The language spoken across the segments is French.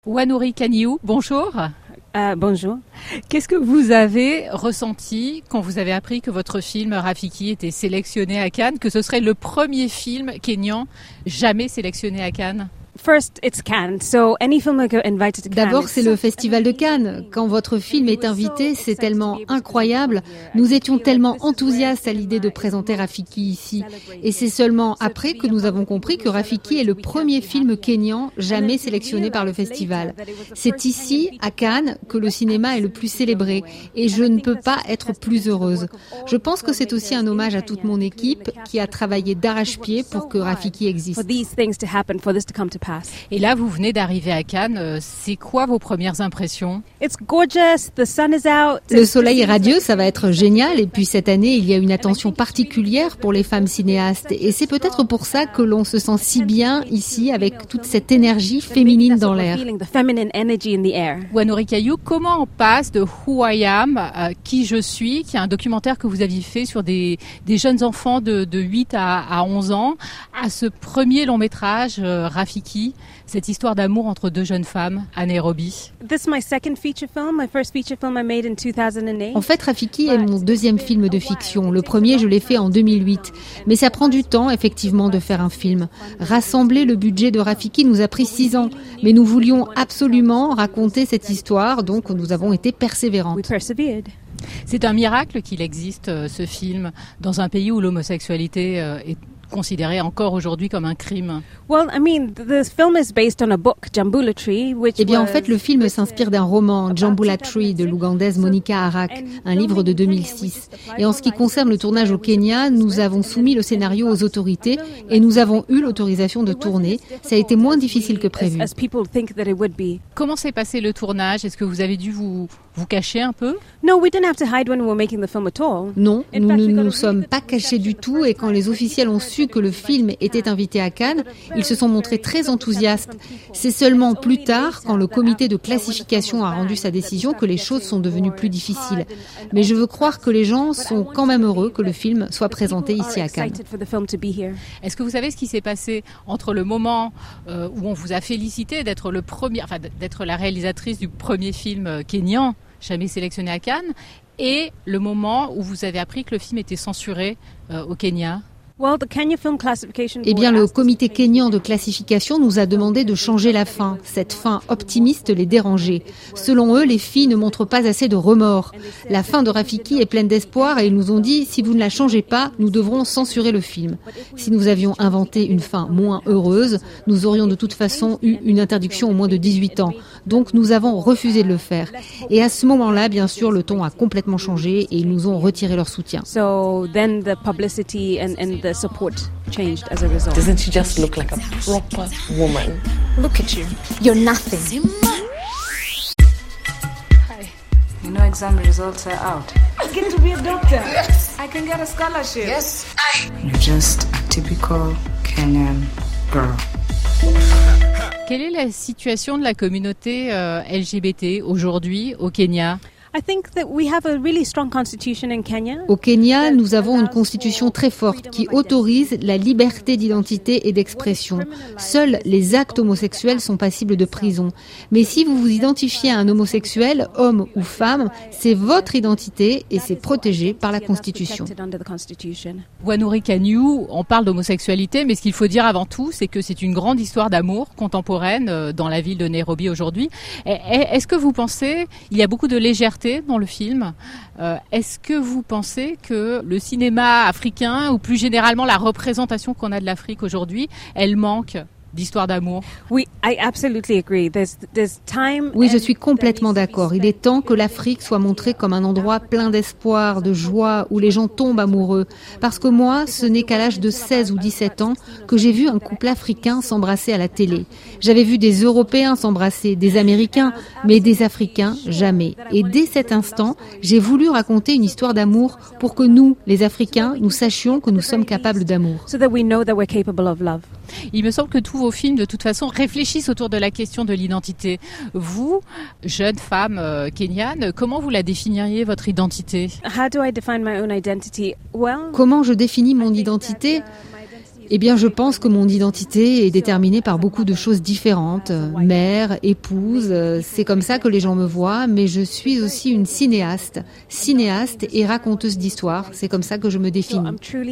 Wanuri Kaniou, bonjour. Bonjour. Qu'est-ce que vous avez ressenti quand vous avez appris que votre film Rafiki était sélectionné à Cannes, que ce serait le premier film kényan jamais sélectionné à Cannes ? First, it's Cannes. So any filmmaker invited to Cannes. D'abord, c'est le Festival de Cannes. Quand votre film est invité, c'est tellement incroyable. Nous étions tellement enthousiastes à l'idée de présenter Rafiki ici. Et c'est seulement après que nous avons compris que Rafiki est le premier film kényan jamais sélectionné par le festival. C'est ici, à Cannes, que le cinéma est le plus célébré. Et je ne peux pas être plus heureuse. Je pense que c'est aussi un hommage à toute mon équipe qui a travaillé d'arrache-pied pour que Rafiki existe. Et là, vous venez d'arriver à Cannes. C'est quoi vos premières impressions ? It's gorgeous, the sun is out. Le soleil est radieux, ça va être génial. Et puis cette année, il y a une attention particulière pour les femmes cinéastes. Et c'est peut-être pour ça que l'on se sent si bien ici avec toute cette énergie féminine dans l'air. Wanuri Kaniou, comment on passe de Who I Am, Qui je suis, qui est un documentaire que vous aviez fait sur des jeunes enfants de 8 à 11 ans, à ce premier long métrage, Rafiki, cette histoire d'amour entre deux jeunes femmes à Nairobi. En fait, Rafiki est mon deuxième film de fiction. Le premier, je l'ai fait en 2008. Mais ça prend du temps, effectivement, de faire un film. Rassembler le budget de Rafiki nous a pris 6 ans. Mais nous voulions absolument raconter cette histoire, donc nous avons été persévérantes. C'est un miracle qu'il existe, ce film, dans un pays où l'homosexualité est considéré encore aujourd'hui comme un crime. Eh bien, en fait, le film s'inspire d'un roman, Jambula Tree, de l'Ougandaise Monica Arak, un livre de 2006. Et en ce qui concerne le tournage au Kenya, nous avons soumis le scénario aux autorités et nous avons eu l'autorisation de tourner. Ça a été moins difficile que prévu. Comment s'est passé le tournage ? Est-ce que vous avez dû vous cacher un peu ? Non, nous ne nous sommes pas cachés du tout et quand les officiels ont su que le film était invité à Cannes, ils se sont montrés très enthousiastes. C'est seulement plus tard, quand le comité de classification a rendu sa décision, que les choses sont devenues plus difficiles. Mais je veux croire que les gens sont quand même heureux que le film soit présenté ici à Cannes. Est-ce que vous savez ce qui s'est passé entre le moment où on vous a félicité d'être d'être la réalisatrice du premier film kényan jamais sélectionné à Cannes, et le moment où vous avez appris que le film était censuré au Kenya ? Eh bien, le comité kényan de classification nous a demandé de changer la fin. Cette fin optimiste les dérangeait. Selon eux, les filles ne montrent pas assez de remords. La fin de Rafiki est pleine d'espoir et ils nous ont dit, si vous ne la changez pas, nous devrons censurer le film. Si nous avions inventé une fin moins heureuse, nous aurions de toute façon eu une interdiction au moins de 18 ans. Donc nous avons refusé de le faire. Et à ce moment-là, bien sûr, le ton a complètement changé et ils nous ont retiré leur soutien. The support changed as a result. Doesn't she just look like a proper woman? Look at you. You're nothing. Hi. You know exam results are out. I get to be a doctor. Yes. I can get a scholarship. Yes. You're just a typical Kenyan girl. Quelle est la situation de la communauté LGBT aujourd'hui au Kenya ? Au Kenya, nous avons une constitution très forte qui autorise la liberté d'identité et d'expression. Seuls les actes homosexuels sont passibles de prison. Mais si vous vous identifiez à un homosexuel, homme ou femme, c'est votre identité et c'est protégé par la Constitution. Wanuri Kaniou, on parle d'homosexualité, mais ce qu'il faut dire avant tout, c'est que c'est une grande histoire d'amour contemporaine dans la ville de Nairobi aujourd'hui. Est-ce que vous pensez, il y a beaucoup de légèreté dans le film. Est-ce que vous pensez que le cinéma africain, ou plus généralement la représentation qu'on a de l'Afrique aujourd'hui, elle manque d'histoire d'amour? Oui, je suis complètement d'accord. Il est temps que l'Afrique soit montrée comme un endroit plein d'espoir, de joie, où les gens tombent amoureux. Parce que moi, ce n'est qu'à l'âge de 16 ou 17 ans que j'ai vu un couple africain s'embrasser à la télé. J'avais vu des Européens s'embrasser, des Américains, mais des Africains, jamais. Et dès cet instant, j'ai voulu raconter une histoire d'amour pour que nous, les Africains, nous sachions que nous sommes capables d'amour. Il me semble que tous vos films, de toute façon, réfléchissent autour de la question de l'identité. Vous, jeune femme kenyane, comment vous la définiriez, votre identité ? Comment je définis mon identité ? Eh bien, je pense que mon identité est déterminée par beaucoup de choses différentes. Mère, épouse, c'est comme ça que les gens me voient, mais je suis aussi une cinéaste et raconteuse d'histoires. C'est comme ça que je me définis.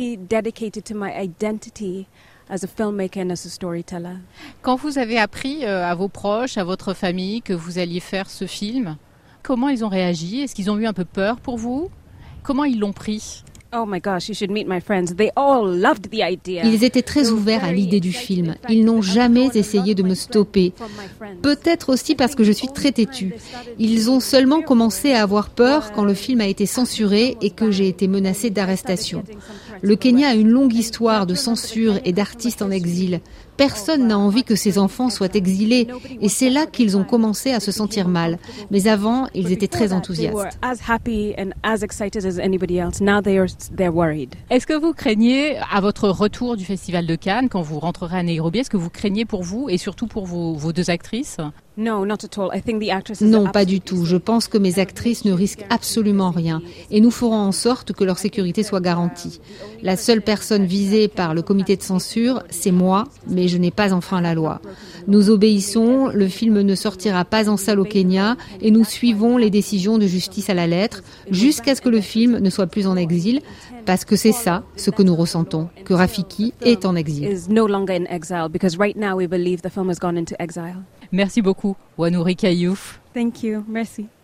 Quand vous avez appris à vos proches, à votre famille que vous alliez faire ce film, comment ils ont réagi? Est-ce qu'ils ont eu un peu peur pour vous? Comment ils l'ont pris? Oh my gosh, you should meet my friends. They all loved the idea. Ils étaient très ouverts à l'idée du film. Ils n'ont jamais essayé de me stopper. Peut-être aussi parce que je suis très têtue. Ils ont seulement commencé à avoir peur quand le film a été censuré et que j'ai été menacée d'arrestation. Le Kenya a une longue histoire de censure et d'artistes en exil. Personne n'a envie que ses enfants soient exilés et c'est là qu'ils ont commencé à se sentir mal. Mais avant, ils étaient très enthousiastes. Est-ce que vous craignez, à votre retour du Festival de Cannes, quand vous rentrerez à Nairobi, est-ce que vous craignez pour vous et surtout pour vos deux actrices? Non, pas du tout. Je pense que mes actrices ne risquent absolument rien et nous ferons en sorte que leur sécurité soit garantie. La seule personne visée par le comité de censure, c'est moi, mais je n'ai pas enfreint la loi. Nous obéissons, le film ne sortira pas en salle au Kenya et nous suivons les décisions de justice à la lettre jusqu'à ce que le film ne soit plus en exil, parce que c'est ça ce que nous ressentons, que Rafiki est en exil. Merci beaucoup, Wanourika Youff. Thank you. Merci.